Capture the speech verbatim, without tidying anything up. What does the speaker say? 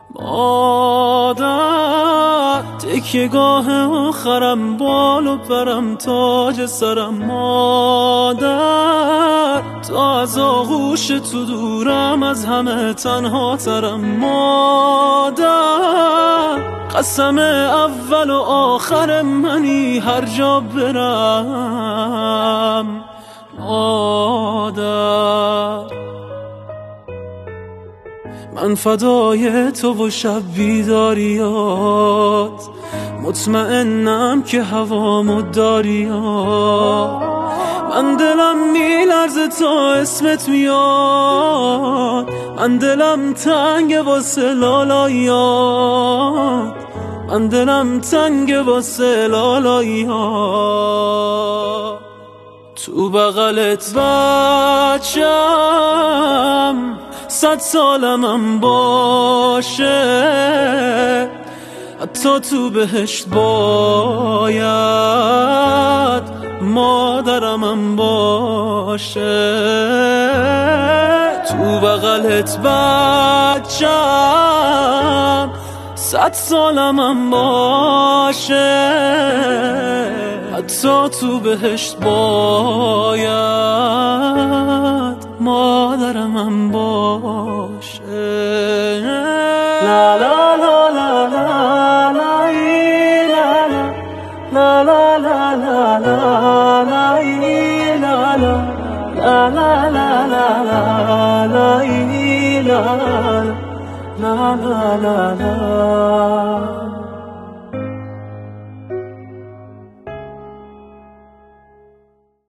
مادر تکیه‌گاه آخرم، بال و پرم، تاج سرم. مادر تا از آغوش تو دورم، از همه تنها ترم. مادر قسم اول و آخر منی، هر جا برم. مادر من فدای تو و شب بیداریات، مطمئنم که هوامو داریات. من دلم میلرزه تا اسمت میاد، من دلم تنگ واسه لالاییات، من دلم تنگ واسه لالاییات. تو بغلت بچم صد سالمم باشه، حتی تو بهشت باید مادرمم باشه. تو بغلت بچم صد سالمم باشه، حتی تو بهشت باید مادرمم باشه. لا لا لا لا لا لا لا لا لا لا لا لا لا لا